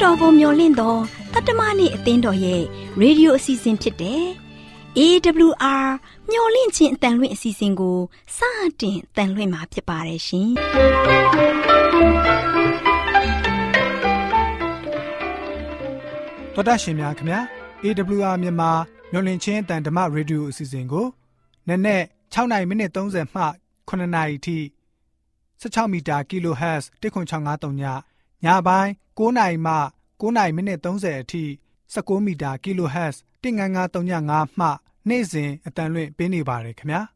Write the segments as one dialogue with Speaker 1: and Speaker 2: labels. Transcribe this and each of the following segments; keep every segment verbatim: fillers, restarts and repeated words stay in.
Speaker 1: တော်ကိုမျှော်လင့်တော့တတ္တမနေ့အသင်းတော်ရဲ့ရေဒီယိုအစီအစဉ်ဖြစ်တဲ့ အေး ဒဘလျူ အာ မျှော်လင့်ခြင်းအတန်လွင့်အစီအစဉ်ကိုစတင်တန်လွင့်မှာဖြစ်ပါတယ်ရှင်။
Speaker 2: တော်တာရှင်များခင်ဗျာ အေး ဒဘလျူ အာ မြန်မာမျှော်လင့်ခြင်းအတန်ဓမ္မရေဒီယိုအစီအစဉ်ကိုနက်နက်၆နာရီမိနစ်၃၀မှခုနှစ်နာရီထိ၁၆မီတာ kHz တစ်ခွန်၆၅၃ညညပိုင်း၉နာရီမှ၉နာရီမိနစ်၃၀အထိ၁၉မီတာ kHz တစ်ငါးငါး၃ည၅မှနေ့စဉ်အတန်လွင့်ပေးနေပါတယ်ခင်ဗျာ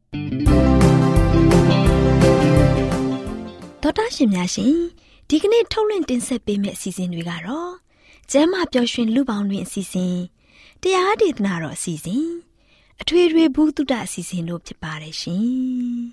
Speaker 1: တော်တာရှင်များရှင်ဒီကနေ့ထုတ်လွှင့်တင်ဆက်ပေးမယ့်အစီအစဉ်တွေကတော့ကျမ်းမာပျော်ရွှင်လူပေါင်းတွင်အစီအစဉ်တရားဒေသနာတော်အစီအစဉ်အထွေထွေဘုဒ္ဓအစီအစဉ်တို့ဖြစ်ပါတယ်ရှင်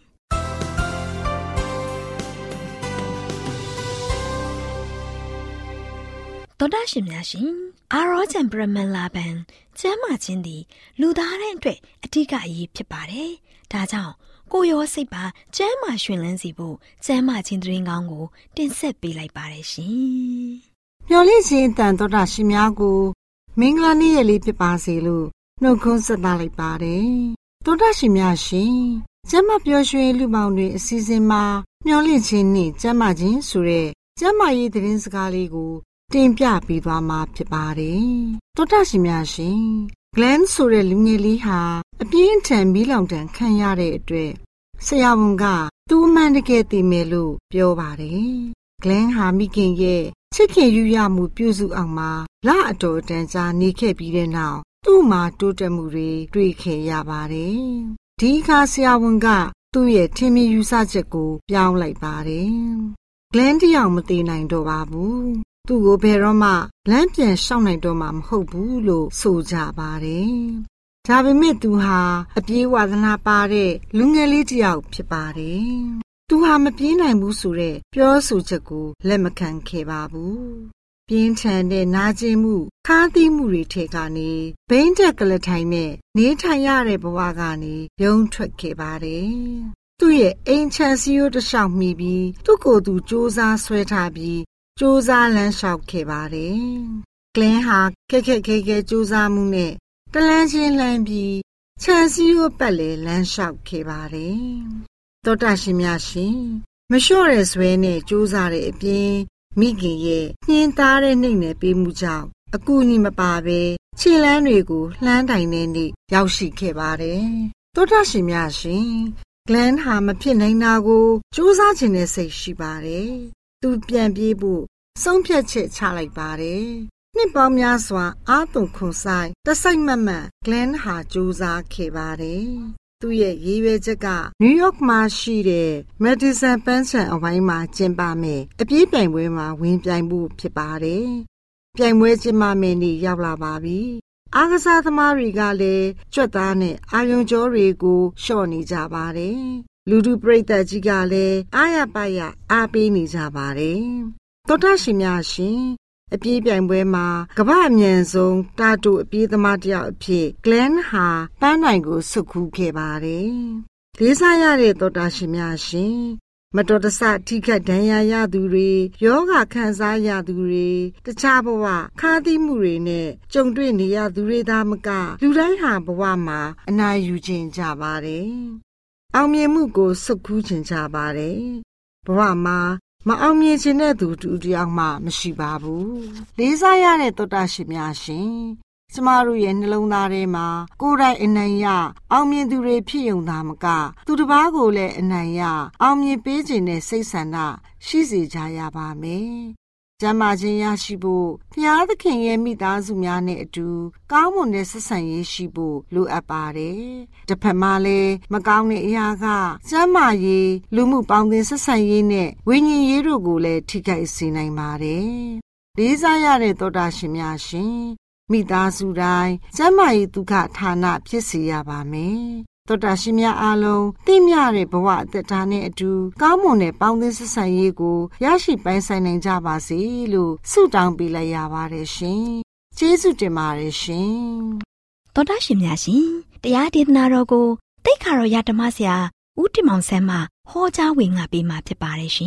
Speaker 1: တော်တာရှင်များရှင်အာရောချံပရမန်လာဘန်ကျမ်းမာခြင်းသည်လူသားတိုင်းအတွက်အထူးအရေးဖြစ်ပါတယ်ဒါကြောင့်ကိုယ်ရောစိတ်ပါကျမ်းမာရှင်လန်းစီဖို့ကျမ်းမာခြင်းသတင်းကောင်းကိုတင်ဆက်ပေးလိုက်ပါတယ်ရှင်
Speaker 3: မျော်လင့်ခြင်းတန်တော်တာရှင်များကိုမင်္ဂလာနေ့ရက်လေးဖြစ်ပါစေလို့နှုတ်ခွန်းဆက်သလိုက်ပါတယ်တော်တာရှင်များရှင်ကျမ်းမာပျော်ရွှင်လူပေါင်းတွေအစီအစဉ်မှာမျော်လင့်ခြင်းနဲ့ကျမ်းမာခြင်းဆိုတဲ့ကျမ်းမာရေးသတင်းစကားလေးကိုတင်ပြပေးသွားမှာဖြစ်ပါတယ်တော်တာရှင်များရှင်ဂလန်ဆိုတဲ့လူငယ်လေးဟာအပြင်းထန်မီးလောင်တန်ခံရတဲ့အတွက်ဆရာဝန်ကသူ့အမှန်တကယ်သိမယ်လို့ပြောပါတယ်ဂလန်ဟာမိခင်ရဲ့ချစ်ခင်ယူရမှုပြုစုအောင်မှာလအတော်တန်ကြာနေခဲ့ပြီးတဲ့နောက်သူ့မှာတိုးတက်မှုတွေတွေ့ခဲ့ရပါတယ်ဒီအခါဆရာဝန်ကသူ့ရဲ့ထင်မြင်ယူဆချက်ကိုပြောင်းလိုက်ပါတယ်ဂလန်တယောက်မသိနိုင်တော့ပါဘူးသူ့ကိုဘယ်တော့မှလမ်းပြန်ရှောင်နိုင်တော့မှာမဟုတ်ဘူးလို့ဆိုကြပါတယ်။ဒါပေမဲ့သူဟာအပြေးဝါသနာပါတဲ့လူငယ်လေးတစ်ယောက်ဖြစ်ပါတယ်။သူဟာမပြေးနိုင်ဘူးဆိုတဲ့ပြောဆိုချက်ကိုလက်မခံခဲ့ပါဘူး။ပြင်းထန်တဲ့နာကျင်မှုခါးသီးမှုတွေထဲကနေဘိန်းတက်ကလထိုင်နဲ့နေထိုင်ရတဲ့ဘဝကနေရုန်းထွက်ခဲ့ပါတယ်။သူ့ရဲ့အိမ်ချမ်းစီယိုတလျှောက်မိပြီးသူ့ကိုယ်သူစ조사ဆွဲထားပြီးစူးစမ်းလန်းလျှောက်ခဲ့ပါတယ်။ဂလင်းဟာခက်ခက်ခဲခဲစူးစမ်းမှုနဲ့တလန်းချင်းလှမ်းပြီးခြံစည်းကိုပတ်လေလန်းလျှောက်ခဲ့ပါတယ်။သောတာရှင်များရှင်မလျှော့ရဲဆွဲနဲ့စူးစမ်းတဲ့အပြင်မိခင်ရဲ့နှင်းသားတဲ့နှိမ့်နယ်ပေးမှုကြောင့်အကူအညီမပါဘဲခြေလမ်းတွေကိုလှမ်းတိုင်တဲ့နေ့ရောက်ရှိခဲ့ပါတယ်။သောတာရှင်များရှင်ဂလန်ဟာမဖြစ်နိုင်တာကိုစူးစမ်းခြင်းနဲ့စိတ်ရှိပါတယ်။သူပြန်ပြေးဖို့ဆုံးဖြတ်ချက်ချလိုက်ပါတယ်။နှစ်ပေါင်းများစွာအာသွန်ခွန်ဆိုင်တစိုက်မတ်မတ်ဂလန်ဟာစူးစမ်းခဲ့ပါတယ်။သူ့ရဲ့ရည်ရွယ်ချက်ကနယူးယောက်မှာရှိတဲ့မက်ဒီဆန်ပန်းခြံအဝိုင်းမှာကျင်းပမယ်အပြေးပြိုင်ပွဲမှာဝင်ပြိုင်ဖို့ဖြစ်ပါတယ်။ပြိုင်ပွဲကျင်းပမယ်နေ့ရောက်လာပါပြီ။အားကစားသမားတွေကလည်းကြွက်သားနဲ့အာယုံကြောတွေကိုလျှော့နေကြပါတယ်။လူထုပရိသတ်ကြီးကလည်းအားရပါရအားပေးနေကြပါတယ်။သောတာရှင်များရှင်အပြေးပြိုင်ပွဲမှာကမ္ဘာအမြန်ဆုံးတာတူအပြေးသမားတစ်ယောက်အဖြစ်ဂလန်ဟာပန်းနိုင်ကိုဆွတ်ခူးခဲ့ပါတယ်။လေးစားရတဲ့သောတာရှင်များရှင်မတော်တဆထိခိုက်ဒဏ်ရာရသူတွေယောဂခံစားရသူတွေတခြားဘဝခါးသီးမှုတွေနဲ့ကြုံတွေ့နေရသူတွေသာမကလူတိုင်းဟာဘဝမှာအနာယူခြင်းကြပါတယ်။အောင်မြင်မှုကိုစုပ်ခူးခြင်းကြပါတယ်။ဘဝမှာမအောင်မြင်ခြင်းတဲ့သူတူတယောက်မှမရှိပါဘူး။လေးစားရတဲ့သောတာရှင်များရှင်ကျမတို့ရဲ့နှလုံးသားထဲမှာကိုယ်တိုင်အနိုင်ရအောင်မြင်သူတွေဖြစ်ုံသာမကသူတစ်ပါးကိုလည်းအနိုင်ရအောင်မြင်ပေးခြင်းနဲ့စိတ်ဆန္ဒရှိစေကြရပါမယ်။ကျမ်းမာခြင်းရရှိဖို့ဘုရားသခင်ရဲ့မိသားစုများနဲ့အတူကောင်းမွန်တဲ့ဆက်ဆံရေးရှိဖို့လိုအပ်ပါတယ်။တစ်ဖက်မှာလည်းမကောင်းတဲ့အရာကကျမ်းမာရေးလူမှုပေါင်းသင်းဆက်ဆံရေးနဲ့ဝိညာဉ်ရေးတို့ကိုလည်းထိခိုက်စေနိုင်ပါတယ်။လေးစားရတဲ့သောတာရှင်များရှင်မိသားစုတိုင်းကျမ်းမာရေးဒုက္ခဌာနဖြစ်စေရပါမယ်။သောတာရှင်များအားလုံးသိမြတဲ့ဘဝအသက်တာနဲ့အတူကောင်းမွန်တဲ့ပေါင်းသင်းဆက်ဆံရေးကိုရရှိပိုင်ဆိုင်နိုင်ကြပါစေလို့ဆုတောင်းပေးလိုက်ရပါတယ်ရှင်။ကျေးဇူးတင်ပါတယ်ရှင်
Speaker 1: ။သောတာရှင်များရှင်တရားဒေသနာတော်ကိုတိတ်ခါတော်ရဓမ္မဆရာဦးတင်မောင်ဆန်းမှဟောကြားဝင်ငါပေးมาဖြစ်ပါတယ်ရှင်။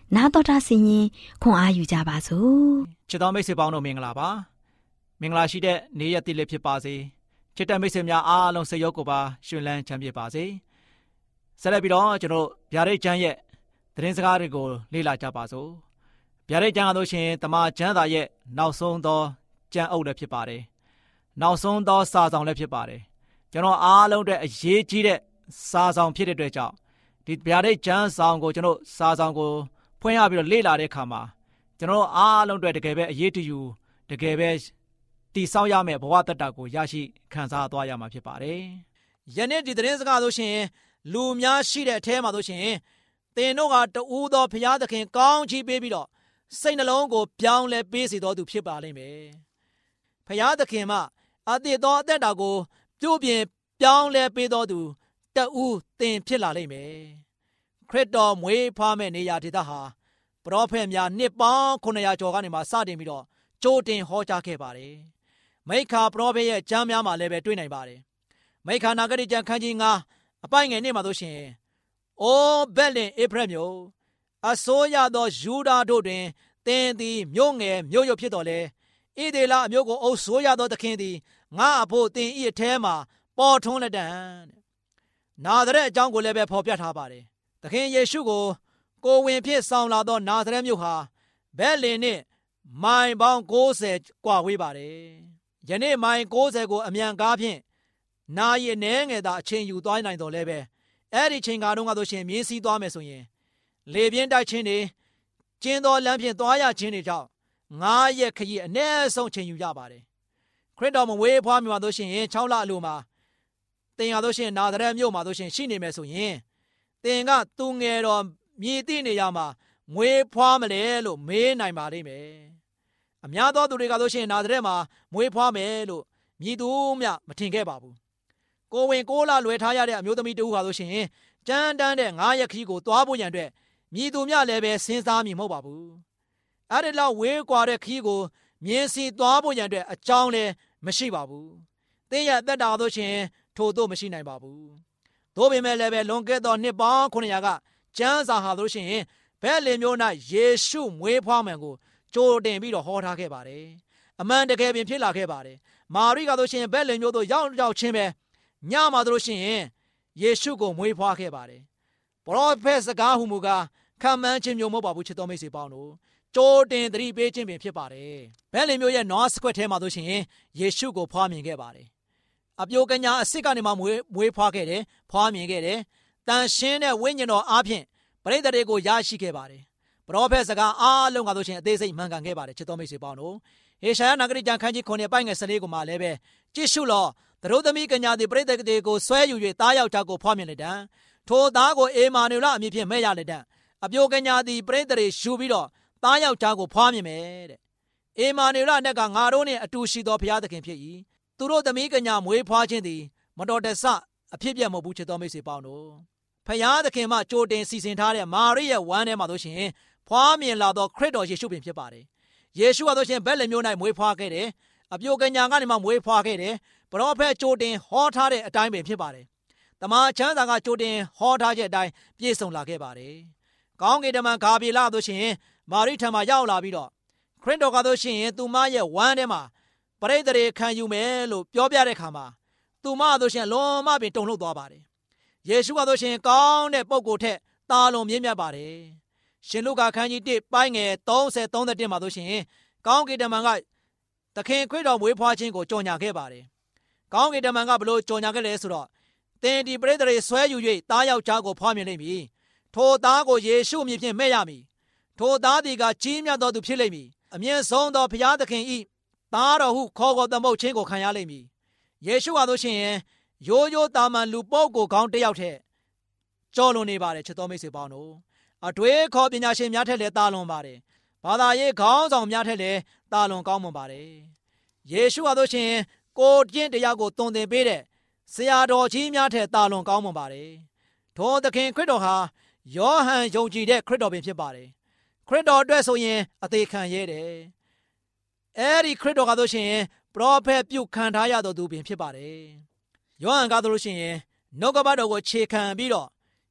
Speaker 1: နာတော်တာဆင်ရင်ခွန်အားယူကြပါစို့
Speaker 4: ချစ်တော်မိတ်ဆွေပေါင်းတို့မင်္ဂလာပါမင်္ဂလာရှိတဲ့နေ့ရက်တည်းလေးဖြစ်ပါစေချစ်တဲ့မိတ်ဆွေများအားလုံးစိတ်ရောကိုယ်ပါရှင်လန်းချမ်းမြေ့ပါစေဆက်လက်ပြီးတော့ကျွန်တော်ဗျာဒိတ်ကျမ်းရဲ့သတင်းစကားတွေကိုလေ့လာကြပါစို့ဗျာဒိတ်ကျမ်းကတော့ရှင်တမန်ကျမ်းစာရဲ့နောက်ဆုံးသောကျမ်းအုပ်လည်းဖြစ်ပါတယ်နောက်ဆုံးသောစာဆောင်လည်းဖြစ်ပါတယ်ကျွန်တော်အားလုံးအတွက်အရေးကြီးတဲ့စာဆောင်ဖြစ်တဲ့အတွက်ကြောင့်ဒီဗျာဒိတ်ကျမ်းဆောင်ကိုကျွန်တော်စာဆောင်ကိုဖွင့်ရပြီးတော့လေ့လာတဲ့အခါမှာကျွန်တော်အားလုံးအတွက်တကယ်ပဲအရေးတယူတကယ်ပဲတည်ဆောက်ရမယ့်ဘဝတတ္တကိုရရှိခံစားသွားရမှာဖြစ်ပါတယ်ယနေ့ဒီသတင်းစကားဆိုရှင်လူများရှိတဲ့အထဲမှာဆိုရှင်သင်တို့ကတူးသောဘုရားသခင်ကောင်းချီးပေးပြီးတော့စိတ်နှလုံးကိုပြောင်းလဲပေးစေတော်သူဖြစ်ပါလိမ့်မယ်ဘုရားသခင်မှအတည်သောအသက်တာကိုပြုပြင်ပြောင်းလဲပေးတော်သူတူးသင်ဖြစ်လာလိမ့်မယ်ခရစ်တော်မွေးဖွားမဲ့နေရာဒေသဟာပရောဖက်များနှစ်ပေါင်းခုနှစ်ရာကျော်ကနေမှစတင်ပြီးတော့ကြိုတင်ဟောကြားခဲ့ပါတယ်မိခါပရောဖက်ရဲ့ကျမ်းများမှာလည်းပဲတွေ့နိုင်ပါတယ်မိခါနာဂတိကျမ်းခန်းကြီးငါးအပိုင်ငယ်နေ့မှာဆိုရှင်အိုဘက်လင်ဧဖရက်မြို့အစိုးရသောယူဒာတို့တွင်သင်သည်မြို့ငယ်မြို့ရုပ်ဖြစ်တော်လဲဣဒေလအမျိုးကိုအုပ်စိုးရသောသခင်သည်ငါအဖို့သင်ဤအထဲမှာပေါ်ထွန်းလက်တံနာဇရက်အကြောင်းကိုလည်းပဲဖော်ပြထားပါတယ်သခင်ယေရှုကိုကိုဝင်ဖြစ်ဆောင်လာသောနာဇရက်မြို့ဟာဘက်လင်နှင့်မိုင်ပေါင်းကိုးဆယ်กว่าဝေးပါတယ်ယနေ့မိုင်ကိုးဆယ်ကိုအမြန်ကားဖြင့်နာရီအနည်းငယ်သာအချိန်ယူသွားနိုင်တော်လဲပဲအဲ့ဒီချိန်ကားတုန်းကဆိုရှင်မြင်းစည်းသွားမယ်ဆိုရင်လေပြင်းတိုက်ခြင်းတွေကျင်းသောလမ်းဖြင့်သွားရခြင်းတွေကြောင့်ငါးရက်ခရီးအနည်းဆုံးချိန်ယူရပါတယ်ခရစ်တော်မဝေးဖွားမြတ်ဆိုရှင်ခြောက်လအလိုမှာသင်ရဆိုရှင်နာဇရက်မြို့မှာဆိုရှင်ရှိနေမယ်ဆိုရင်သင်ကသူငယ်တော်မြည်သိနေရမှာမွေးဖွားမလဲလို့မေးနိုင်ပါလိမ့်မယ်အများသောသူတွေကဆိုရှင်နာဇရက်မှာမွေးဖွားမယ်လို့မြည်သူမျှမထင်ခဲ့ပါဘူးကိုဝင်ကိုးလလွယ်ထားရတဲ့အမျိုးသမီးတူဟာဆိုရှင်ကြမ်းတမ်းတဲ့ငါးရက်ခရီးကိုသွားဖို့ရန်အတွက်မြည်သူမျှလည်းပဲစဉ်းစားမိမဟုတ်ပါဘူးအဲ့ဒီလောက်ဝေးကွာတဲ့ခရီးကိုမြင်းစီသွားဖို့ရန်အတွက်အကြောင်းလည်းမရှိပါဘူးသင်ရဲ့အသက်တာဆိုရှင်ထို့သို့မရှိနိုင်ပါဘူးသို့ပေမဲ့လည်းပဲလွန်ခဲ့သောနှစ်ပေါင်းခုနှစ်ရာကကျမ်းစာဟာဆိုရှင်ဘက်လင်မျိုး၌ယေရှုမွေးဖွားမှန်ကိုကြိုတင်ပြီးတော့ဟောထားခဲ့ပါတယ်အမှန်တကယ်ပင်ဖြစ်လာခဲ့ပါတယ်မာရိကဆိုရှင်ဘက်လင်မျိုးတို့ရောက်ရောက်ချင်းပဲညမှာတို့ရှင်ယေရှုကိုမွေးဖွားခဲ့ပါတယ်ပရောဖက်စကားဟူမူကားခံမှန်းခြင်းမျိုးမဟုတ်ပါဘူးချစ်တော်မိတ်ဆွေပေါင်းတို့ကြိုတင်သတိပေးခြင်းပင်ဖြစ်ပါတယ်ဘက်လင်မျိုးရဲ့နွားစကွက်ထဲမှာတို့ရှင်ယေရှုကိုဖွားမြင်ခဲ့ပါတယ်အပြိုကညာအစ်စ်ကနေမှမွေးမွေးဖွားခဲ့တယ်ဖွားမြင်ခဲ့တယ်တန်ရှင်းတဲ့ဝိညာဉ်တော်အားဖြင့်ပရိသတ်တွေကိုရရှိခဲ့ပါတယ်ပရောဖက်စကားအားလုံးကတို့ရှင်အသေးစိတ်မှန်ကန်ခဲ့ပါတယ်ချစ်တော်မိတ်ဆွေပေါင်းတို့ဟေရှာယနာဂတိကျမ်းခန်းကြီးခုနှစ်ပိုင်းငယ်ဆယ်လေးကိုမှလည်းပဲကြည့်ရှုလောသတို့သမီးကညာသည်ပရိသတ်တွေကိုဆွဲယူ၍သားယောက်ျားကိုဖွားမြင်လက်တံထိုသားကိုအေမာနုလအမည်ဖြင့်မဲ့ရလက်တံအပြိုကညာသည်ပရိသတ်တွေယူပြီးတော့သားယောက်ျားကိုဖွားမြင်မယ်တဲ့အေမာနုလနဲ့ကငါတို့နှင့်အတူရှိသောဘုရားသခင်ဖြစ်၏သူတို့သမီးကညာမွေးဖွားခြင်းသည်မတော်တဆအဖြစ်ပြတ်မဟုတ်ဘူးချစ်တော်မိတ်ဆွေပေါင်းတို့ဘုရားသခင်မှကြိုတင်စီစဉ်ထားတဲ့မာရိရဲ့ဝမ်းထဲမှာဆိုရှင်ဖွားမြင်လာသောခရစ်တော်ယေရှုပင်ဖြစ်ပါတယ်ယေရှုကဆိုရှင်ဘက်လက်မျိုး၌မွေးဖွားခဲ့တယ်အပြိုကညာကနေမှမွေးဖွားခဲ့တယ်ပရောဖက်ကြိုတင်ဟောထားတဲ့အတိုင်းပင်ဖြစ်ပါတယ်တမန်ကျမ်းစာကကြိုတင်ဟောထားတဲ့အတိုင်းပြည့်စုံလာခဲ့ပါတယ်ကောင်းကင်တမန်ဂါဗြေလဆိုရှင်မာရိထံမှာရောက်လာပြီးတော့ခရစ်တော်ကဆိုရှင်သူမရဲ့ဝမ်းထဲမှာပရိသေတွေခံယူမယ်လို့ပြောပြတဲ့အခါမှာသူမဆိုရှင်လွန်မပင်တုန်လှုပ်သွားပါတယ်ယေရှုကဆိုရှင်ကောင်းတဲ့ပုံကိုယ်ထက်တာလွန်မြင့်မြတ်ပါတယ်ရှင်လုကာခန်းကြီးတစ်ပိုင်းငယ်သုံးဆယ်သုံး၁မှာဆိုရှင်ကောင်းကင်တမန်ကသခင်ခရစ်တော်မွေးဖွားခြင်းကိုကြော်ညာခဲ့ပါတယ်ကောင်းကင်တမန်ကဘလို့ကြော်ညာခဲ့လဲဆိုတော့သင်ဒီပရိသေတွေဆွဲယူ၍သားယောက်ျားကိုဖွားမြင်လိမ့်မည်ထိုသားကိုယေရှုအမည်ဖြင့်မဲ့ရမည်ထိုသားသည်ကကြီးမြတ်သောသူဖြစ်လိမ့်မည်အမြင့်ဆုံးသောဘုရားသခင်၏သားတော်ဟုခေါ်ခေါ်သမုတ်ခြင်းကိုခံရလိမ့်မည်ယေရှုဟာဆိုရှင်ရိုးရိုးတာမန်လူပုဂ္ဂိုလ်ကောင်းတစ်ယောက်ထက်ကြော်လွန်နေပါတယ်ချစ်တော်မိတ်ဆွေပေါင်းတို့အတွေ့ခေါ်ပညာရှင်များထက်လည်းတာလွန်ပါတယ်ဘာသာရေးခေါင်းဆောင်များထက်လည်းတာလွန်ကောင်းမွန်ပါတယ်ယေရှုဟာဆိုရှင်ကိုကျင့်တရားကိုသွန်သင်ပေးတဲ့ဆရာတော်ကြီးများထက်တာလွန်ကောင်းမွန်ပါတယ်ထိုသခင်ခရစ်တော်ဟာယောဟန်ယုံကြည်တဲ့ခရစ်တော်ပင်ဖြစ်ပါတယ်ခရစ်တော်အတွက်ဆိုရင်အသေးခံရဲတယ်အဲဒီခရစ်တော်ကဆိုရှင်ပရောဖက်ပြုခံထားရတော်သူပင်ဖြစ်ပါတယ်ယောဟန်ကဆိုလို့ရှိရင်နှုတ်ကပတ်တော်ကိုခြေခံပြီးတော့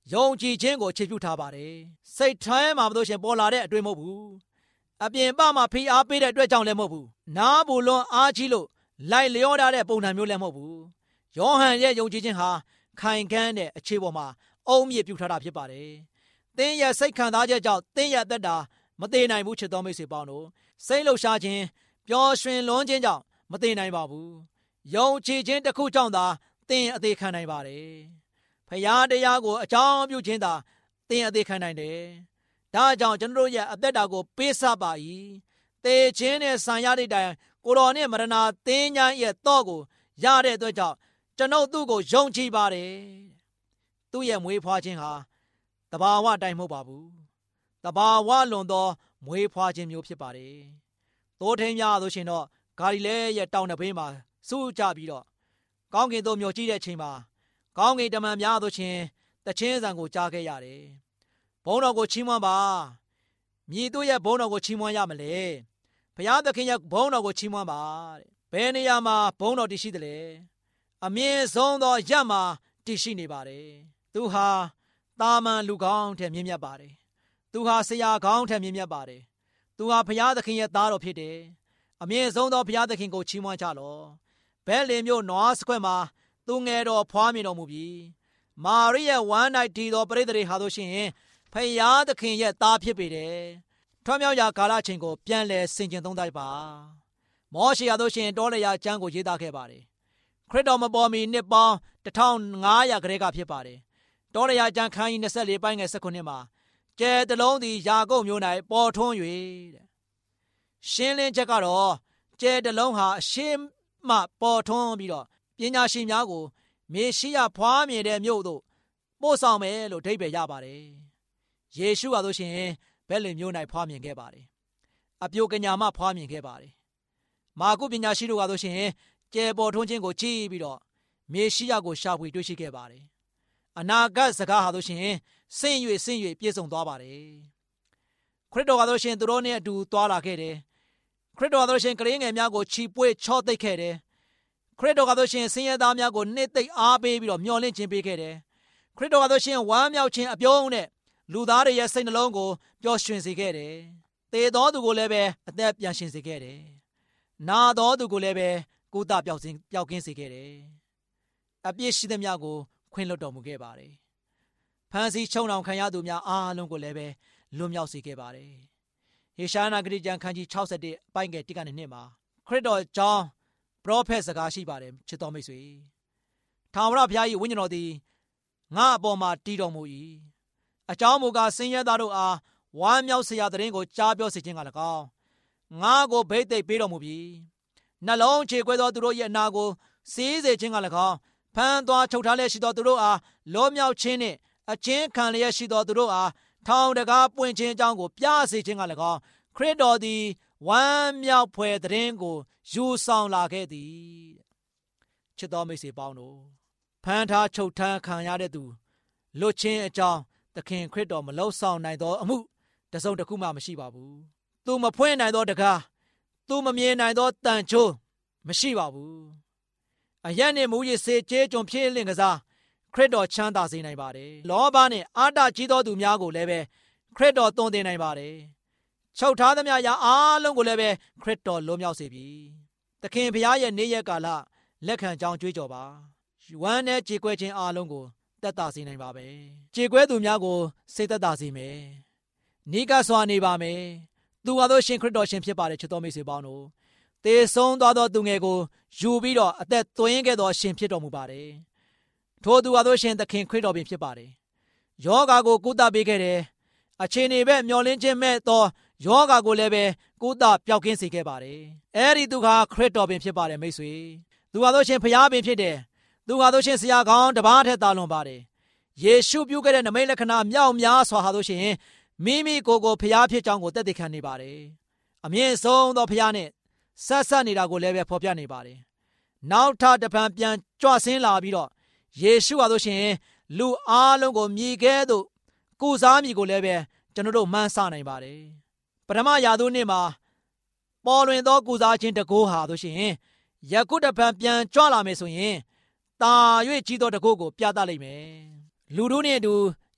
Speaker 4: ယုံကြည်ခြင်းကိုအခြေပြုထားပါတယ်စိတ်ထဲမှာမလို့ရှင်ပေါ်လာတဲ့အတွေ့မဟုတ်ဘူးအပြင်ပမှာဖိအားပေးတဲ့အတွက်ကြောင့်လည်းမဟုတ်ဘူးနားဘူးလွန်အားကြီးလို့လိုက်လျောထားတဲ့ပုံစံမျိုးလည်းမဟုတ်ဘူးယောဟန်ရဲ့ယုံကြည်ခြင်းဟာခိုင်ခန့်တဲ့အခြေပေါ်မှာအုံမြစ်ပြုထားတာဖြစ်ပါတယ်သင်ရဲ့စိတ်ခံစားချက်ကြောင့်သင်ရဲ့အသက်တာမတည်နိုင်ဘူးချစ်တော်မိတ်ဆွေပေါင်းတို့စိတ်လှုပ်ရှားခြင်းပျော်ရွှင်လွန်းခြင်းကြောင့်မတည်နိုင်ပါဘူးယုံကြည်ခြင်းတစ်ခုကြောင့်သာသင်အသေးခံနိုင်ပါတယ်ဖရာတရားကိုအကြောင်းပြုခြင်းသာသင်အသေးခံနိုင်တယ်ဒါကြောင့်ကျွန်တော်ရဲ့အသက်တာကိုပေးဆပ်ပါ၏သေခြင်းနဲ့ဆံရတဲ့တိုင်ကိုတော်နဲ့မရဏသင်ညာရဲ့တော့ကိုရတဲ့အတွက်ကြောင့်ကျွန်ုပ်သူ့ကိုယုံကြည်ပါတယ်သူ့ရဲ့မွေးဖွားခြင်းဟာတဘာဝအတိုင်းမဟုတ်ပါဘူးတဘာဝလွန်သောမွေးဖွားခြင်းမျိုးဖြစ်ပါတယ်သိုးထင်းများဆိုရှင်တော့ဂါလိလဲရဲ့တောင်နှဘေးမှာစုကြပြီးတော့ကောင်းကင်သို့မျှော်ကြည့်တဲ့အချိန်မှာကောင်းကင်တမန်များဆိုရှင်တခြင်းဆံကိုကြားခဲ့ရတယ်ဘုန်းတော်ကိုချီးမွမ်းပါမြည်တို့ရဲ့ဘုန်းတော်ကိုချီးမွမ်းရမလဲဘုရားသခင်ရဲ့ဘုန်းတော်ကိုချီးမွမ်းပါတဲ့ဘယ်နေရာမှာဘုန်းတော်တည်ရှိသလဲအမြင့်ဆုံးသောရပ်မှာတည်ရှိနေပါတယ်သူဟာတာမန်လူကောင်းထက်မြင့်မြတ်ပါတယ်သူဟာဆရာကောင်းထက်မြင့်မြတ်ပါတယ်သူဟာဘုရားသခင်ရဲ့သားတော်ဖြစ်တယ်အမြင့်ဆုံးသောဘုရားသခင်ကိုချီးမွမ်းကြလော့ဘဲလင်မြို့နွားစခွက်မှာသူငယ်တော်ဖွားမြင်တော်မူပြီးမာရိရဲ့ဝမ်း၌တည်တော်ပရိသေတွေဟာဆိုရှင်ဖယားသခင်ရဲ့သားဖြစ်ပေတယ်ထွံ့မြောက်ရာကာလချိန်ကိုပြန်လဲဆင်ခြင်သုံးသပ်ပါမောရှေဟာဆိုရှင်တောလေယာကျမ်းကိုရေးသားခဲ့ပါတယ်ခရစ်တော်မပေါ်မီနှစ်ပေါင်းတစ်ထောင်ငါးရာခရဲကဖြစ်ပါတယ်တောလေယာကျမ်းခန်းကြီးနှစ်ဆယ့်လေးပိုင်းငယ်၁၉မှာကျဲတလုံးသည်ယာကုပ်မြို့၌ပေါ်ထွန်း၍တဲ့ရှင်းလင်းချက်ကတော့ကျဲတလုံးဟာအရှင်းမှပေါ်ထွန်းပြီးတော့ပညာရှင်များကိုမေရှိယဖွားမြင်တဲ့မြို့သို့ပို့ဆောင်မယ်လို့အဓိပ္ပာယ်ရပါတယ်ယေရှုဟာဆိုရှင်ဘဲလင်မြို့၌ဖွားမြင်ခဲ့ပါတယ်အပြိုကညာမှဖွားမြင်ခဲ့ပါတယ်မာကုပညာရှိတို့ကဆိုရှင်ကျဲပေါ်ထွန်းခြင်းကိုကြည့်ပြီးတော့မေရှိယကိုရှာဖွေတွေ့ရှိခဲ့ပါတယ်အနာဂတ်စကားဟာဆိုရှင်ဆင့်၍ဆင့်၍ပြည့်စုံသွားပါတယ်ခရစ်တော်ကဆိုရှင်သူတို့နဲ့အတူသွားလာခဲ့တယ်ခရစ်တော်ကဆိုရှင်ကလေးငယ်များကိုချီပွေချော့သိပ်ခဲ့တယ်ခရစ်တော်ကဆိုရှင်ဆင်းရဲသားများကိုနှစ်သိမ့်အားပေးပြီးတော့မျှော်လင့်ခြင်းပေးခဲ့တယ်ခရစ်တော်ကဆိုရှင်ဝမ်းမြောက်ခြင်းအပြုံးနဲ့လူသားတွေရဲ့စိတ်နှလုံးကိုပျော်ရွှင်စေခဲ့တယ်သေတော်သူကိုလည်းပဲအသက်ပြန်ရှင်စေခဲ့တယ်နာတော်သူကိုလည်းပဲကုသပျောက်ကင်းပျောက်ကင်းစေခဲ့တယ်အပြစ်ရှိသမျှကိုခွင့်လွှတ်တော်မူခဲ့ပါတယ်ဖန်ဆီးချုံနှောင်ခံရသူများအားလုံးကိုလည်းပဲလွတ်မြောက်စေခဲ့ပါတယ်ယေရှာယနာဂတိကျမ်းခန်းကြီး၆၁အပိုင်းငယ်၁ကနေ၂မှာခရစ်တော်ကြောင့်ပရောဖက်စကားရှိပါတယ်ချစ်တော်မိတ်ဆွေထာဝရဘုရား၏ဝိညာဉ်တော်သည်ငါအပေါ်မှာတည်တော်မူ၏အကြောင်းမူကားဆင်းရဲသားတို့အားဝမ်းမြောက်စရာသတင်းကိုကြားပြောစေခြင်းက၎င်းငါကိုဘိတ်သိက်ပေးတော်မူပြီးနှလုံးခြေခွဲသောသူတို့ရဲ့အနာကိုစီးစေခြင်းက၎င်းဖန်သွားချုပ်ထားလျက်ရှိသောသူတို့အားလောမြောက်ခြင်းနှင့်အချင်းခံလျက်ရှိသောသူတို့အားထောင်တကားပွင့်ခြင်းအကြောင်းကိုပြစေခြင်းက၎င်းခရစ်တော်သည်ဝမ်းမြောက်ဖွယ်သတင်းကိုယူဆောင်လာခဲ့သည်ချစ်တော်မိတ်ဆွေပေါင်းတို့ဖန်ထားချုပ်ထမ်းခံရတဲ့သူလွတ်ခြင်းအကြောင်းသခင်ခရစ်တော်မလှုပ်ဆောင်နိုင်သောအမှုတစုံတစ်ခုမှမရှိပါဘူးသူမဖွင့်နိုင်သောတကားသူမမြင်နိုင်သောတန်ချိုးမရှိပါဘူးအရက်နှင့်မူရည်စေကျေးကျွန်ဖြစ်လင့်ကစားခရစ်တော်ချမ်းသာစေနိုင်ပါတယ်လောဘနှင့်အာတကြီးသောသူများကိုလည်းပဲခရစ်တော်သွန်သင်နိုင်ပါတယ်ချုပ်ထားသမျှရာအားလုံးကိုလည်းပဲခရစ်တော်လွတ်မြောက်စေပြီသခင်ဘုရားရဲ့နေ့ရက်ကာလလက်ခံကြောင်းကြွေးကြော်ပါဝမ်းနဲ့ကြေကွဲခြင်းအားလုံးကိုတက်တာစေနိုင်ပါပဲကြေကွဲသူများကိုစိတ်သက်သာစေမယ်နိကစွာနေပါမယ်သူဟာသောရှင်ခရစ်တော်ရှင်ဖြစ်ပါတယ်ချစ်တော်မိတ်ဆွေပေါင်းတို့သေဆုံးသွားသောသူငယ်ကိုယူပြီးတော့အသက်သွင်းခဲ့သောရှင်ဖြစ်တော်မူပါတယ်ထိုသူဟာသောရှင်သခင်ခရစ်တော်ပင်ဖြစ်ပါတယ်ယောဂါကိုကုသပေးခဲ့တယ်အခြေအနေပဲမျောလင်းခြင်းမဲ့သောယောဂါကိုလည်းပဲကုသပျောက်ကင်းစေခဲ့ပါတယ်အဲဒီသူဟာခရစ်တော်ပင်ဖြစ်ပါတယ်မိတ်ဆွေသူဟာသောရှင်ဖျားပင်ဖြစ်တယ်သူဟာသောရှင်ဆရာကောင်းတပါးထက်သာလွန်ပါတယ်ယေရှုပြုခဲ့တဲ့နမိတ်လက္ခဏာမြောက်များစွာဟာသောရှင်မိမိကိုယ်ကိုဖျားဖြစ်ကြောင်းကိုသက်သေခံနေပါတယ်အမြင့်ဆုံးသောဖျားနဲ့ဆက်ဆက်နေတာကိုလည်းပဲဖော်ပြနေပါတယ်နောက်ထပ်တစ်ဖန်ပြန်ကြွဆင်းလာပြီးတော့ယေရှုဟာဆိုရှင်လူအားလုံးကိုမြည်ကဲသို့ကုစားမည်ကိုလည်းပဲကျွန်တော်တို့မှန်းဆနိုင်ပါတယ်ပထမရာသနေ့မှာပေါ်လွင်သောကုစားခြင်းတကိုးဟာဆိုရှင်ယခုတစ်ဖန်ပြန်ကြွလာမယ်ဆိုရင်တာ၍ကြီးသောတကိုးကိုပြသလိမ့်မယ်လူတို့နဲ့အတူ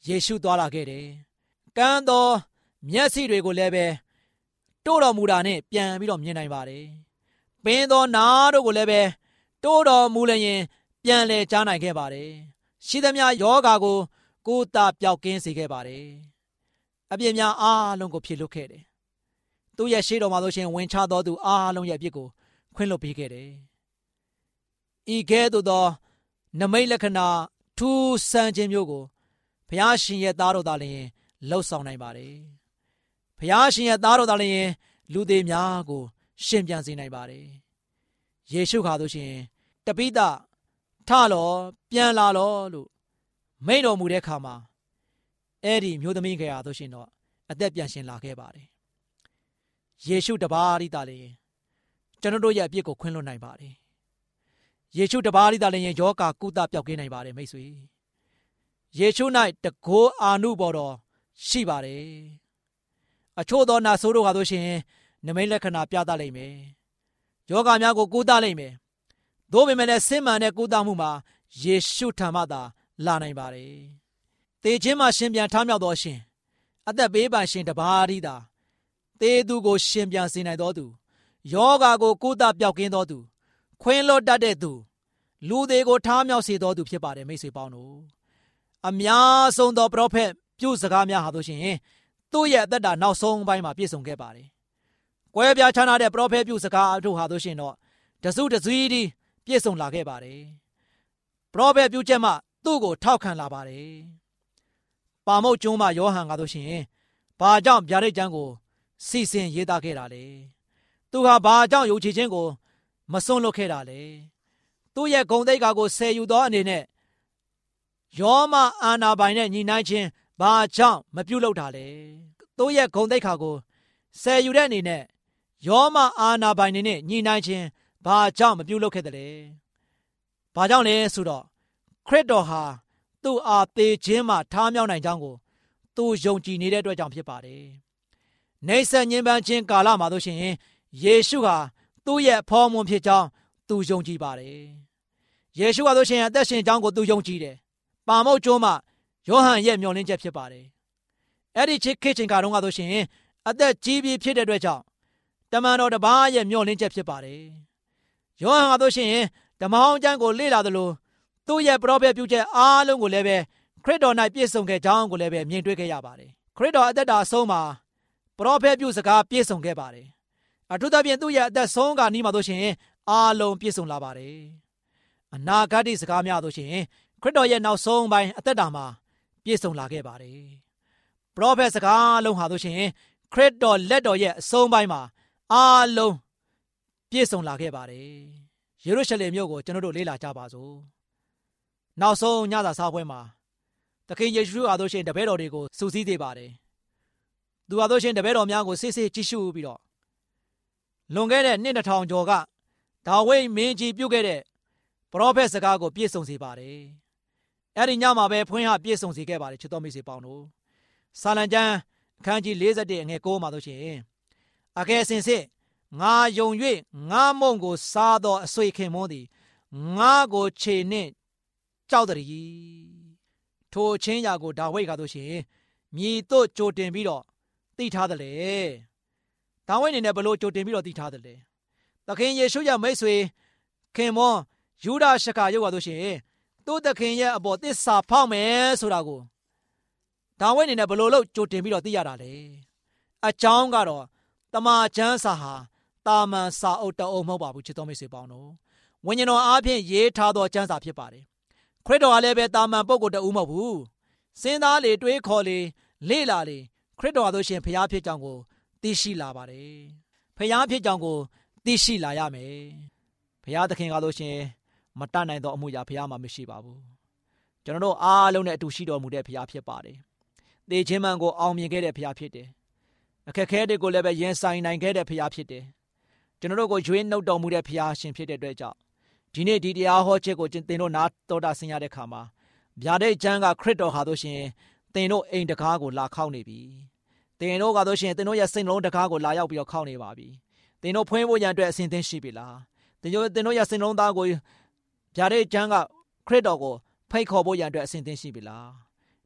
Speaker 4: ယေရှုသွားလာခဲ့တယ်ကမ်းသောမျက်စိတွေကိုလည်းပဲတိုးတော်မူတာနဲ့ပြန်ပြီးတော့မြင်နိုင်ပါတယ်ပင်သောနာတို့ကိုလည်းပဲတိုးတော်မူလျင်ပြန်လဲကြားနိုင်ခဲ့ပါတယ်ရှိသမျှယောဂါကိုကိုယ်တာပျောက်ကင်းစေခဲ့ပါတယ်အပြစ်များအားလုံးကိုဖြေလွတ်ခဲ့တယ်သူရဲ့ရှေ့တော်မှာဆိုရှင်ဝင်ချတော်သူအားလုံးရဲ့အပြစ်ကိုခွင့်လွှတ်ပေးခဲ့တယ်ဤကဲ့သို့သောနမိတ်လက္ခဏာထူးဆန်းခြင်းမျိုးကိုဘုရားရှင်ရဲ့သားတော်သားလျင်လှုပ်ဆောင်နိုင်ပါတယ်ဘုရားရှင်ရဲ့သားတော်သားလျင်လူသေးများကိုရှင်ပြန်စေနိုင်ပါတယ်ယေရှုခါဆိုရှင်တပိသထလောပြန်လာလောလို့မိန့်တော်မူတဲ့အခါမှာအဲ့ဒီမျိုးသမီးကရာဆိုရှင်တော့အသက်ပြန်ရှင်လာခဲ့ပါတယ်ယေရှုတပါးရိတာလျင်ကျွန်တော်တို့ရဲ့အပြစ်ကိုခွင့်လွှတ်နိုင်ပါတယ်ယေရှုတပါးရိတာလျင်ယောဂါကုသပျောက်ကင်းနိုင်ပါတယ်မိတ်ဆွေယေရှု၌တကိုးအာနုဘော်တော်ရှိပါတယ်အချို့သောနာဆိုးတို့ကဆိုရှင်နမိတ်လက္ခဏာပြသလိမ့်မယ်ယောဂါများကိုကုသလိမ့်မယ်သို့ပေမဲ့လည်းစင်မှန်တဲ့ကုသမှုမှာယေရှုထံမှသာလာနိုင်ပါတယ်သေခြင်းမှာရှင်ပြန်ထမြောက်တော်ရှင်အသက်ပေးပါရှင်တပါးရိတာသေသူကိုရှင်ပြန်စေနိုင်တော်သူယောဂါကိုကုသပျောက်ကင်းတော်သူခွင်းလွတ်တတ်တဲ့သူလူသေးကိုထားမြောက်စေတော်သူဖြစ်ပါတယ်မိတ်ဆွေပေါင်းတို့အများဆုံးသောပရောဖက်ပြုစကားများဟာဆိုရှင်သူ့ရဲ့အသက်တာနောက်ဆုံးပိုင်းမှာပြည့်စုံခဲ့ပါတယ်ကွဲပြားခြားနားတဲ့ပရောဖက်ပြုစကားတို့ဟာဆိုရှင်တော့တစုတစည်းဒီပြည့်စုံလာခဲ့ပါတယ်ပရောဖက်ပြုချက်မှသူ့ကိုထောက်ခံလာပါတယ်ပါမုတ်ကျွန်းမှာယောဟန်ကဆိုရှင်ဘာကြောင့်ဗျာဒိတ်ကျမ်းကိုစီစဉ်ရေးသားခဲ့တာလဲသူဟာဘာကြောင့်ယုံကြည်ခြင်းကိုမစွန့်လွတ်ခဲ့တာလဲသူ့ရဲ့ဂုဏ်သိက္ခာကိုဆယ်ယူသောအနေနဲ့ယောမအာနာပိုင်နဲ့ညီနိုင်ခြင်းဘာကြောင့်မပြုလုပ်တာလဲသူ့ရဲ့ဂုဏ်သိက္ခာကိုဆယ်ယူတဲ့အနေနဲ့ယောမအာနာပိုင်နဲ့ညီနိုင်ခြင်းဘာကြောင့်မပြုလုပ်ခဲ့တယ်လဲဘာကြောင့်လဲဆိုတော့ခရစ်တော်ဟာသူ့အားသေခြင်းမှာထားမြောက်နိုင်ကြောင်းကိုသူယုံကြည်နေတဲ့အတွက်ကြောင့်ဖြစ်ပါတယ်နေဆန်ညင်ပန်းခြင်းကာလမှာတို့ရှင်ယေရှုဟာသူ့ရဲ့ဖော်မွန်ဖြစ်ကြောင်းသူယုံကြည်ပါတယ်ယေရှုဟာတို့ရှင်အသက်ရှင်ကြောင်းကိုသူယုံကြည်တယ်ပါမုတ်ကျွန်းမှာယောဟန်ရဲ့မျှော်လင့်ချက်ဖြစ်ပါတယ်အဲ့ဒီချစ်ခေချင်းကာတုန်းကတို့ရှင်အသက်ကြီးပြီးဖြစ်တဲ့အတွက်ကြောင့်တမန်တော်တစ်ပါးရဲ့မျှော်လင့်ချက်ဖြစ်ပါတယ်ယောဟန်ကတို့ရှင်ဓမ္မဟောင်းကျမ်းကိုလေ့လာသလိုသူ့ရဲ့ပရောဖက်ပြုချက်အားလုံးကိုလည်းပဲခရစ်တော်၌ပြည့်စုံခဲ့ကြောင်းကိုလည်းပဲမြင်တွေ့ခဲ့ရပါတယ်ခရစ်တော်အသက်တာအဆုံးမှာပရောဖက်ပြုစကားပြည့်စုံခဲ့ပါတယ်အထူးသဖြင့်သူ့ရဲ့အသက်ဆုံးကနီးမှာတို့ရှင်အားလုံးပြည့်စုံလာပါတယ်အနာဂတ်စကားများတို့ရှင်ခရစ်တော်ရဲ့နောက်ဆုံးပိုင်းအသက်တာမှာပြည့်စုံလာခဲ့ပါတယ်ပရောဖက်စကားလုံးဟာတို့ရှင်ခရစ်တော်လက်တော်ရဲ့အဆုံးပိုင်းမှာအားလုံးပြည့်စုံလာခဲ့ပါတယ်ယေရုရှလင်မြို့ကိုကျွန်တော်တို့လေ့လာကြပါစို့နောက်ဆုံးညစာစားပွဲမှာသခင်ယေရှုအားတို့ရှင်တပည့်တော်တွေကိုစုစည်းသေးပါတယ်သူအားတို့ရှင်တပည့်တော်များကိုစစ်စစ်ကြည့်ရှုပြီးတော့လွန်ခဲ့တဲ့နှစ်တစ်ထောင်ကျော်ကဒါဝိဒ်မင်းကြီးပြုခဲ့တဲ့ပရောဖက်စကားကိုပြည့်စုံစေပါတယ်အဲ့ဒီညမှာပဲဖွင့်ဟပြည့်စုံစေခဲ့ပါတယ်ချစ်တော်မိတ်ဆွေပေါင်းတို့စာလံကျမ်းအခန်းကြီး၄၁အငယ်၉မှာတို့ရှင်အကယ်စင်စစ်ငါယုံ၍ငါမုံကိုစားသောအဆွေခင်မွန်းသည်ငါကိုခြေနှင့်ကြောက်တည်းထိုချင်းရာကိုဒါဝိဒ်ကတို့ရှင်မြည်တို့ကြိုတင်ပြီးတော့သိထားတယ်လေဒါဝိဒ်အနေနဲ့ဘလို့ကြိုတင်ပြီးတော့သိထားတယ်လေသခင်ယေရှုရဲ့မိတ်ဆွေခင်မွန်းယူဒရှကာရုပ်ကတို့ရှင်သူ့သခင်ရဲ့အပေါ်သစ္စာဖောက်မယ်ဆိုတာကိုဒါဝိဒ်အနေနဲ့ဘလို့လို့ကြိုတင်ပြီးတော့သိရတာလေအကြောင်းကတော့တမန်ကျမ်းစာဟာတာမန်စာအုပ်တအုပ်မဟုတ်ပါဘူးချစ်တော်မိတ်ဆွေပေါင်းတို့ဝိညာဉ်တော်အားဖြင့်ရေးထားသောကျမ်းစာဖြစ်ပါတယ်ခရစ်တော်ကလည်းပဲတာမန်ပုဂ္ဂိုလ်တဦးမဟုတ်ဘူးစဉ်းစားလေတွေးခေါ်လေလေ့လာလေခရစ်တော်ဟာဆိုရှင်ဖျားဖြစ်ကြောင်းကိုသိရှိလာပါတယ်ဖျားဖြစ်ကြောင်းကိုသိရှိလာရမယ်ဖျားသခင်ကဆိုရှင်မတတ်နိုင်သောအမှုရာဖျားမှာမရှိပါဘူးကျွန်တော်တို့အားလုံးနဲ့အတူရှိတော်မူတဲ့ဖျားဖြစ်ပါတယ်သေခြင်းမှန်ကိုအောင်မြင်ခဲ့တဲ့ဖျားဖြစ်တယ်အခက်ခဲတွေကိုလည်းပဲရင်ဆိုင်နိုင်ခဲ့တဲ့ဖျားဖြစ်တယ်ကျွန်တော်တို့ကိုရွေးနှုတ်တော်မူတဲ့ဖျားရှင်ဖြစ်တဲ့အတွက်ကြောင့်ဒီနေ့ဒီတရားဟောချက်ကိုသင်တို့နားတော်တာဆင်ရတဲ့ခါမှာဗျာဒိတ်ကျမ်းကခရစ်တော်ဟာတို့ရှင်သင်တို့အိမ်တကားကိုလာခောက်နေပြီသင်တို့ကတို့ရှင်သင်တို့ရဲ့စိတ်နှလုံးတကားကိုလာရောက်ပြီးတော့ခောက်နေပါပြီသင်တို့ဖွင့်ဖို့ရန်အတွက်အစဉ်သင်ရှိပြီလားသင်တို့သင်တို့ရဲ့စိတ်နှလုံးသားကိုဗျာဒိတ်ကျမ်းကခရစ်တော်ကိုဖိတ်ခေါ်ဖို့ရန်အတွက်အစဉ်သင်ရှိပြီလား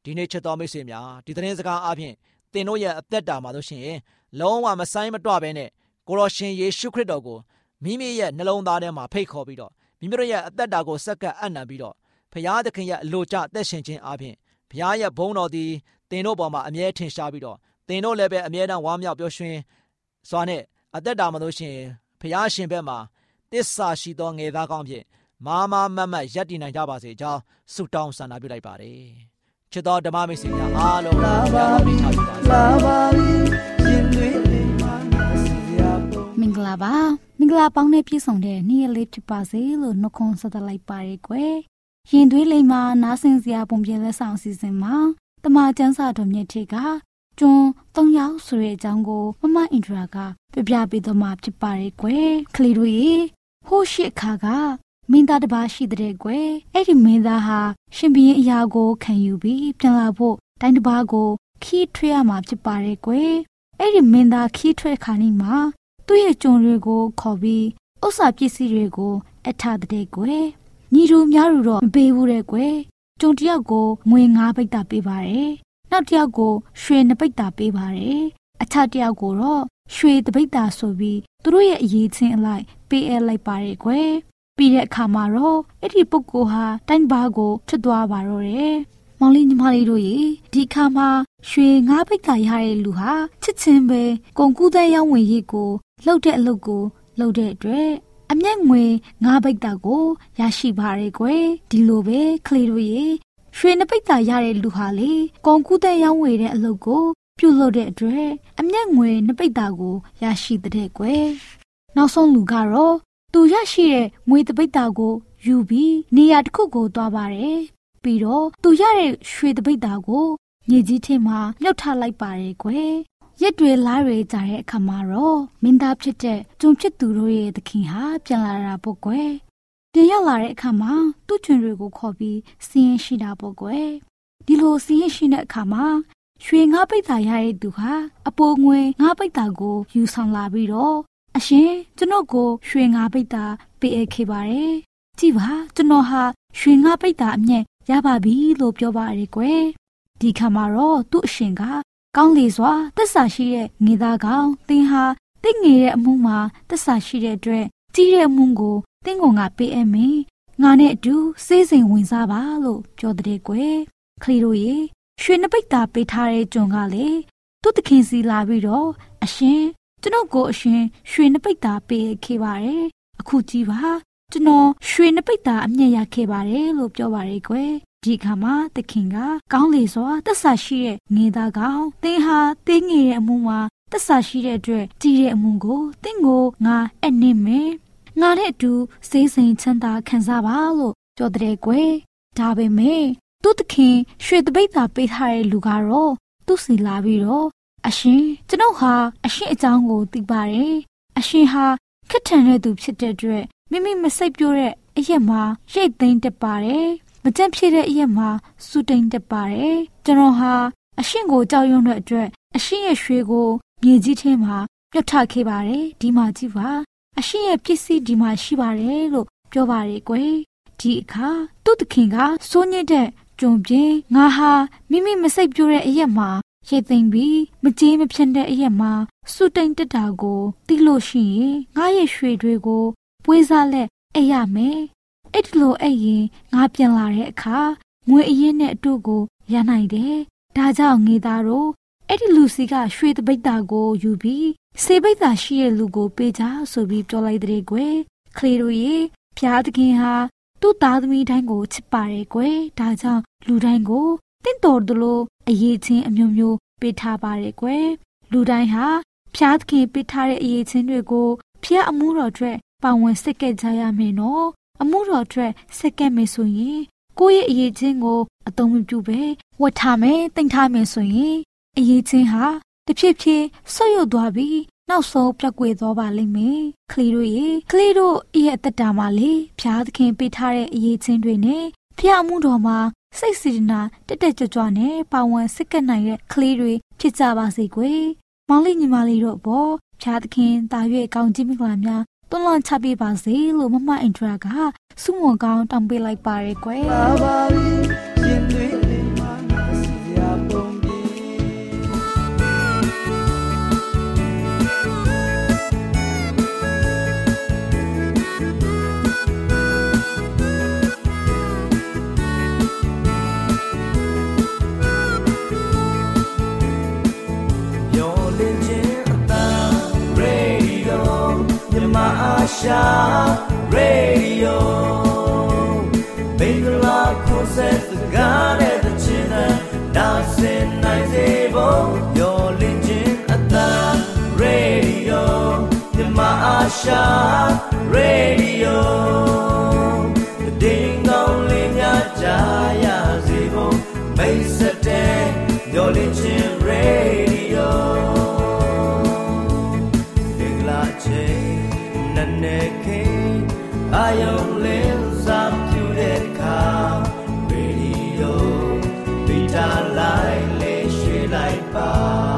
Speaker 4: ဒီနေ့ချစ်တော်မိတ်ဆွေများဒီသတင်းစကားအပြင်သင်တို့ရဲ့အသက်တာမှာလို့ရှိရင်လုံးဝမဆိုင်မတွဘဲနဲ့ကိုတော်ရှင်ယေရှုခရစ်တော်ကိုမိမိရဲ့နှလုံးသားထဲမှာဖိတ်ခေါ်ပြီးတော့မိမိတို့ရဲ့အသက်တာကိုစက္ကပ်အံ့နံပြီးတော့ဘုရားသခင်ရဲ့အလိုကျအသက်ရှင်ခြင်းအပြင်ဘုရားရဲ့ဘုန်းတော်သည်သင်တို့ပေါ်မှာအမြဲထင်ရှားပြီးတော့သင်တို့လည်းပဲအမြဲတမ်းဝမ်းမြောက်ပျော်ရွှင်စွာနဲ့အသက်တာမှာလို့ရှိရင်ဘုရားရှင်ဘက်မှာတစ္ဆာရှိသောငယ်သားကောင်းဖြင့်မာမာမတ်မတ်ရပ်တည်နိုင်ကြပါစေကြောင်းဆုတောင်းဆန္ဒပြုလိုက်ပါတယ်ချစ်တော်ဓမ္မမိတ်ဆွေများအားလုံးလာပါပြီလာပါပြီရှင်တွေလေးပါနာစီရပုံ
Speaker 5: မင်္ဂလာပါမင်္ဂလာပေါင်းနဲ့ပြည့်စုံတဲ့နေ့ရက်လေးဖြစ်ပါစေလို့နှုတ်ခွန်းဆက်သလိုက်ပါရယ်ကွယ်ရင်သွေးလေးမှာနားဆင်စရာပုံပြင်လက်ဆောင်အစီအစဉ်မှာတမန်ကျမ်းစာတော်မြတ်ထေကကျွန်းသုံးယောက်ဆိုတဲ့အကြောင်းကိုမမအင်ဒရာကပြပြပေးသွားမှာဖြစ်ပါရယ်ကွယ်ကလေးတို့ရေဟိုးရှိအခါကမင်းသားတစ်ပါးရှိတဲ့ကွယ်အဲ့ဒီမင်းသားဟာရှင်ဘုရင်အရာကိုခံယူပြီးပြန်လာဖို့တိုင်းတစ်ပါးကိုခီးထွေးရမှာဖြစ်ပါရဲ့ကွယ်အဲ့ဒီမင်းသားခီးထွေးခါနီမှာသူ့ရဲ့ကျွန်တွေကိုခေါ်ပြီးဥစ္စာပစ္စည်းတွေကိုအထားတဲ့ကွယ်ညီတို့များတို့တော့မပေးဘူးတဲ့ကွယ်ကျွန်တယောက်ကိုငွေငါးပိတ်တာပေးပါတယ်နောက်တယောက်ကိုရွှေနှစ်ပိတ်တာပေးပါတယ်အခြားတယောက်ကိုတော့ရွှေတစ်ပိတ်တာဆိုပြီးသူတို့ရဲ့အရေးချင်းအလိုက်ပေးအပ်လိုက်ပါရဲ့ကွယ်ပြီးတဲ့အခါမှာတော့အဲ့ဒီပုဂ္ဂိုလ်ဟာတိုင်းဘာကိုထွက်သွားပါတော့တယ်။မောင်လေးညီမလေးတို့ရေဒီအခါမှာရွှေငါးပိတ်တာရတဲ့လူဟာချစ်ချင်းပဲကုန်ကူးတဲ့ရောင်းဝင်ရေးကိုလှုပ်တဲ့အလုပ်ကိုလှုပ်တဲ့အတွက်အမျက်ငွေငါးပိတ်တာကိုရရှိပါရဲကွယ်ဒီလိုပဲကလေးတို့ရေရွှေနှစ်ပိတ်တာရတဲ့လူဟာလေကုန်ကူးတဲ့ရောင်းဝယ်တဲ့အလုပ်ကိုပြုလုပ်တဲ့အတွက်အမျက်ငွေနှစ်ပိတ်တာကိုရရှိတဲ့ကွယ်နောက်ဆုံးလူကတော့သူရရှိတဲ့ငွေတပိတ်တာကိုယူပြီးနေရာတစ်ခုကိုသွားပါတယ်။ပြီးတော့သူရတဲ့ရွှေတပိတ်တာကိုမြေကြီးထဲမှာမြုပ်ထားလိုက်ပါတယ်ကွယ်။ရက်တွေလားတွေကြာတဲ့အခါမှာတော့မင်းသားဖြစ်တဲ့ကျွန်ဖြစ်သူတို့ရဲ့သခင်ဟာပြန်လာတာပေါ့ကွယ်။ပြန်ရောက်လာတဲ့အခါမှာသူ့ချွင်တွေကိုခေါ်ပြီးစီးရင်ရှိတာပေါ့ကွယ်။ဒီလိုစီးရင်ရှိတဲ့အခါမှာရွှေငါးပိတ်တာရတဲ့သူဟာအပိုငွေငါးပိတ်တာကိုယူဆောင်လာပြီးတော့အရှင်ကျွန်တော်ကိုရွှေငါးပိတ်တာပေးအပ်ခဲ့ပါတယ်။ကြည်ပါကျွန်တော်ဟာရွှေငါးပိတ်တာအမြတ်ရပါပြီလို့ပြောပါရယ်ကွယ်။ဒီခါမှာတော့သူ့အရှင်ကကောင်းလေစွာသစ္စာရှိတဲ့ငေသားကောင်သင်ဟာတင့်ငယ်တဲ့အမှုမှာသစ္စာရှိတဲ့အတွက်ကြီးတဲ့အမှုကိုသင်ကိုငါပေးအပ်မယ်။ငါနဲ့အတူစေးစိမ်ဝင်စားပါလို့ပြောတဲ့ကွယ်။ခလီတို့ရေရွှေနှစ်ပိတ်တာပေးထားတဲ့ကျွန်ကလေသူ့သခင်စီလာပြီးတော့အရှင်ကျွန်တော်ကိုအရှင်ရွှေနှစ်ပိတ်တာပေးခဲ့ပါတယ်အခုကြည့်ပါကျွန်တော်ရွှေနှစ်ပိတ်တာအမြတ်ရခဲ့ပါတယ်လို့ပြောပါရယ်ကွယ်ဒီခါမှာသခင်ကကောင်းလေစွာတစ္ဆာရှိတဲ့ငေသားကောင်သင်ဟာတင်းငယ်တဲ့အမှုမှာတစ္ဆာရှိတဲ့အတွက်ကြီးတဲ့အမှုကိုသင်ကိုငါအနှင်းမယ်ငါနဲ့အတူစေးစိမ်ချမ်းသာခံစားပါလို့ပြောတဲ့ကွယ်ဒါပေမဲ့သူ့သခင်ရွှေတပိတ်တာပေးထားတဲ့လူကတော့သူ့စီလာပြီးတော့အရှင်ကျွန်ုပ်ဟာအရှင်အကြောင်းကိုသိပါတယ်အရှင်ဟာခက်ထန်တဲ့သူဖြစ်တဲ့အတွက်မိမိမစိတ်ပြိုးတဲ့အရက်မှာရိတ်သိမ်းတတ်ပါတယ်မကြမ်းဖြစ်တဲ့အရက်မှာစူတိန်တတ်ပါတယ်ကျွန်တော်ဟာအရှင်ကိုကြောက်ရွံ့တဲ့အတွက်အရှင်ရဲ့ရွှေကိုမြေကြီးထဲမှာမြုပ်ထခဲ့ပါတယ်ဒီမှာကြည့်ပါအရှင်ရဲ့ပစ္စည်းဒီမှာရှိပါတယ်လို့ပြောပါရယ်ကွယ်ဒီအခါသူ့သခင်ကစိုးညစ်တဲ့ကြုံပြင်းငါဟာမိမိမစိတ်ပြိုးတဲ့အရက်မှာရိတ်သိမ်းပြီးမကြေးမဖြတ်တဲ့အရက်မှာစုတိန်တက်တာကိုသိလို့ရှိရင်ငါရဲ့ရွှေတွေကိုပွေးစားလက်အိပ်ရမယ်အဲ့ဒီလိုအိပ်ရင်ငါပြန်လာတဲ့အခါငွေအရင်နဲ့အတူကိုရနိုင်တယ်ဒါကြောင့်ငေသားတို့အဲ့ဒီလူစီကရွှေတပိတ်တာကိုယူပြီးစေပိတ်တာရှိတဲ့လူကိုပေးကြဆိုပြီးပြောလိုက်တဲ့ကွယ်ကလေးတို့ရေဖျားသခင်ဟာသူ့သားသမီးတိုင်းကိုချစ်ပါတယ်ကွယ်ဒါကြောင့်လူတိုင်းကိုတင့်တော်တို့လိုအရေးချင်းအမျိုးမျိုးပေးထားပါရဲ့ကွယ်လူတိုင်းဟာဖျားသခင်ပေးထားတဲ့အရေးချင်းတွေကိုဖျားအမှုတော်အတွက်ပါဝင်စက်ကဲကြရမယ်နော်အမှုတော်အတွက်စက်ကဲမယ်ဆိုရင်ကိုယ့်ရဲ့အရေးချင်းကိုအသုံးမပြုပဲဝတ်ထားမယ်တင်ထားမယ်ဆိုရင်အရေးချင်းဟာတဖြည်းဖြည်းဆွတ်ယုတ်သွားပြီးနောက်ဆုံးပြတ်ကွယ်သွားပါလိမ့်မယ်ကလေးတို့ရေကလေးတို့ရဲ့အသက်တာမှာလေဖျားသခင်ပေးထားတဲ့အရေးချင်းတွေနဲ့ဖျားအမှုတော်မှာစိတ်စေတနာတက်တက်ကြွကြွနဲ့ပါဝင်စက်ကပ်နိုင်တဲ့ကလေးတွေဖြစ်ကြပါစေကွယ်မောင်လေးညီမလေးတို့ဘောဖျားသခင်တာ၍ကောင်းကြီးမင်္ဂလာများတွန်းလှန်ချပေးပါစေလို့မမအင်ထရာကဆုမွန်ကောင်းတောင်းပေးလိုက်ပါရယ်ကွယ်ပါပါရှင်တွေလေးပါနာစီ
Speaker 6: ဆက်စကားတဲ့တချင်တဲ့နာစင်နိုင်စေဖို့မျောလင်းခြင်းအသံ Radio မြန်မာအာရှ Radio တင်ကောင်းလေးများကြားရစေဖို့မိတ်ဆက်တဲ့မျောလင်းခြင်း Radio မင်္ဂလာချိန်နက်နဲ့ခေအာယုံလေးစားပြူတဲ့အခါ Radio ဗီတာလိုက်လေးရွှေလိုက်ပါ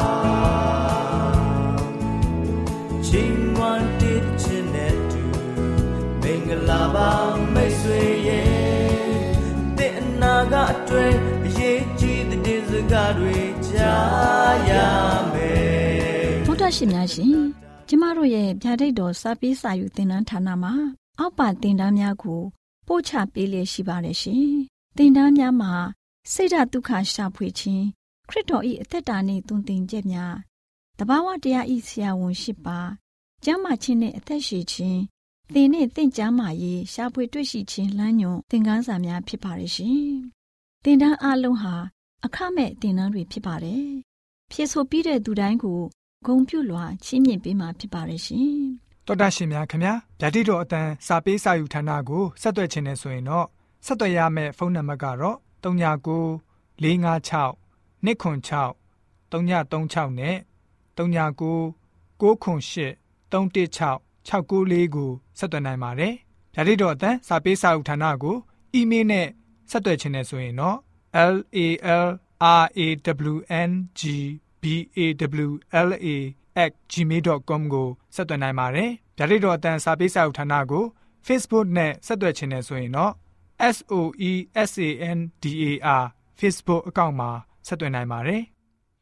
Speaker 6: ချင်းဝမ်းတစ်ချင်တဲ့သူမင်္ဂလာပါမိတ်ဆွေရဲ့တဲ့နာကအတွေ့အရေးကြီးတဲ့စကားတွေကြားရမယ်
Speaker 1: ဘုဒ္ဓရှင်များရှင်ကျမတို့ရဲ့ဗျာဒိတ်တော်စာပေးစာယူသင်တန်းဌာနမှာအောက်ပါသင်တန်းများကိုပို့ချပေးလျက်ရှိပါတယ်ရှင်သင်တန်းများမှာစိတ်ဓာတ်ဒုက္ခရှာဖွေခြင်းခရစ်တော်၏အသက်တာနှင့်သွန်သင်ချက်များတဘာဝတရား၏ဆရာဝန်ရှိပါကျမ်းမာခြင်းနှင့်အသက်ရှည်ခြင်းသင်နှင့်သင်ကျမ်းမာရေးရှာဖွေတွေ့ရှိခြင်းလမ်းညွန်သင်ခန်းစာများဖြစ်ပါတယ်ရှင်သင်တန်းအလုံးဟာအခမဲ့သင်တန်းတွေဖြစ်ပါတယ်ဖြည့်ဆို့ပြီးတဲ့သူတိုင်းကိုဂုဏ်ပြုလွှာချီးမြှင့်ပေးမှာဖြစ်ပါတယ်ရှင်
Speaker 2: တော်တာရှင်များခင်ဗျာဗျာဒိတ်တော်အတန်းစာပေးစာယူဌာနကိုဆက်သွယ်ခြင်းနဲ့ဆိုရင်တော့ဆက်သွယ်ရမယ့်ဖုန်းနံပါတ်ကတော့၃၉၉ ၄၅၆ ၂ခွန်၆ ၃၃၆နဲ့၃၉၉ ၉ခွန်၈ ၃၁၆ ၆၉၄ကိုဆက်သွယ်နိုင်ပါတယ်ဗျာဒိတ်တော်အတန်းစာပေးစာယူဌာနကိုအီးမေးလ်နဲ့ဆက်သွယ်ခြင်းနဲ့ဆိုရင်တော့ L A L R A W N G B A W L A at gmail dot com ကိုဆက်သွယ်နိုင်ပါတယ်။ဗျာဒိတ်တော်အတန်းစာပေးစာယူဌာနကို Facebook နဲ့ဆက်သွယ်ခြင်းနဲ့ဆိုရင်တော့ S O E S A N D A R Facebook အကောင့်မှာဆက်သွယ်နိုင်ပါတယ်။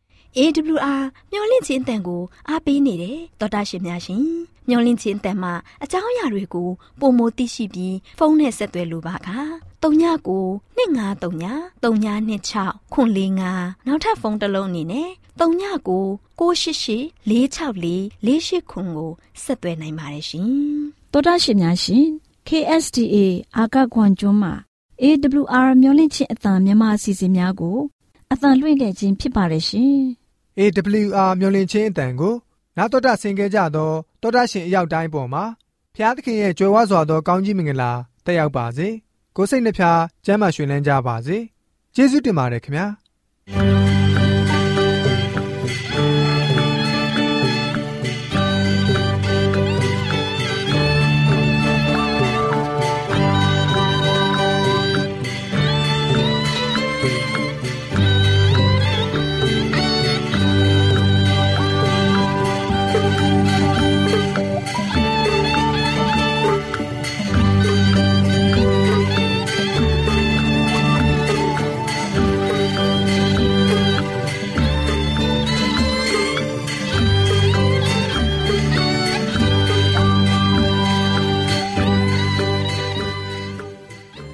Speaker 1: A W R မျော်လင့်ခြင်းအတန်ကိုအားပေးနေတယ်တော်တာရှင်များရှင်မျော်လင့်ခြင်းအတန်မှာအကြောင်းအရာတွေကိုပုံမသိရှိပြီးဖုန်းနဲ့ဆက်သွယ်လိုပါက၃ညကို၂၅၃ည၃ည၂၆ခွန်၄၅နောက်ထပ်ဖုန်းတစ်လုံးအနေနဲ့၃ညကို၉၈၈၄၆၄၄၈ခွန်ကိုဆက်သွယ်နိုင်ပါတယ်ရှင်တော်တာရှင်များရှင် K S D A အာကခွန်ကျွန်းမှာ A W R မျော်လင့်ခြင်းအတန်မြန်မာအစီအစဉ်များကိုအတန်လွှင့်ခဲ့ခြင်းဖြစ်ပါတယ်ရှင်
Speaker 2: A W R မျော်လင့်ခြင်းအတန်ကိုနာတော်တာဆင် ခဲ့ကြသောတော်တာရှင်အရောက်တိုင်းပေါ်မှာဖျားသခင်ရဲ့ကြွယ်ဝစွာသောကောင်းကြီးမင်္ဂလာတက်ရောက်ပါစေကိုယ်စိတ်နှဖျားကျမ်းမာရွှင်လန်းကြပါစေကျေးဇူးတင်ပါတယ်ခင်ဗျာ